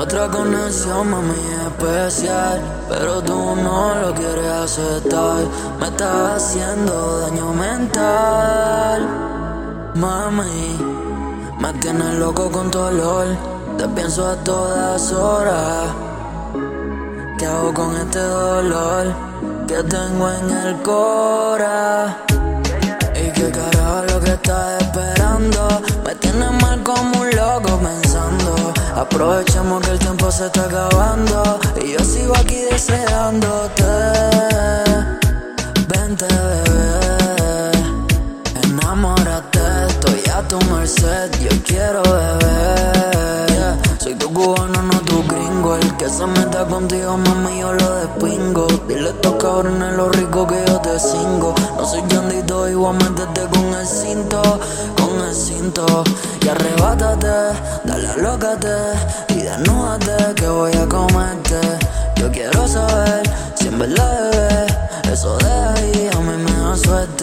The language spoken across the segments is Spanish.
Nuestra conexión, mami, es especial, pero tú no lo quieres aceptar. Me estás haciendo daño mental, mami. Me tienes loco con tu olor, te pienso a todas horas. ¿Qué hago con este dolor que tengo en el cora? ¿Y qué carajo es lo que estás esperando? Me tienes mal como un loco pensando. Aprovechemos que el tiempo se está acabando y yo sigo aquí deseándote. Vente, bebé, enamórate, estoy a tu merced, yo quiero beber. Yeah. Soy tu cubano, no tu gringo. El que se meta contigo, mami, yo lo despingo. Dile a estos cabrones lo rico que yo te cingo. No soy Yandito, igual métete con el cinto, con el cinto. Y arrebátate, dale alócate y desnúdate que voy a comerte. Yo quiero saber si en verdad, bebé, eso de ahí a mí me da suerte.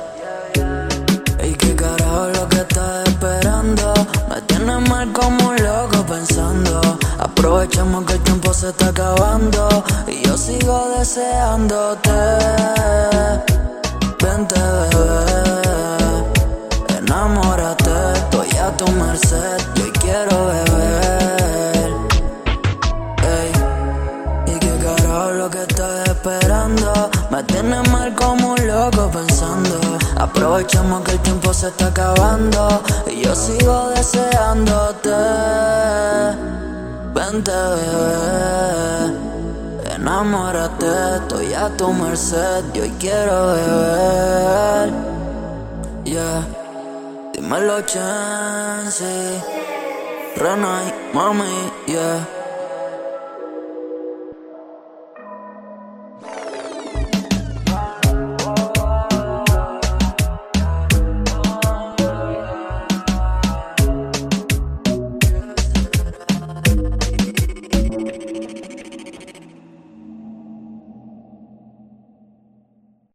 ¿Y qué carajo es lo que estás esperando? Me tienes mal como un loco pensando. Aprovechemos que el tiempo se está acabando y yo sigo deseándote. Vente, bebé, enamórate, estoy a tu merced, yo quiero beber. Ey, ¿y qué carajo es lo que estás esperando? Me tienes mal como un loco pensando. Aprovechemos que el tiempo se está acabando y yo sigo deseándote. Vente, bebé, enamórate, estoy a tu merced, yo quiero beber. Yeah, dímelo, Chancy, Renai, mami, yeah.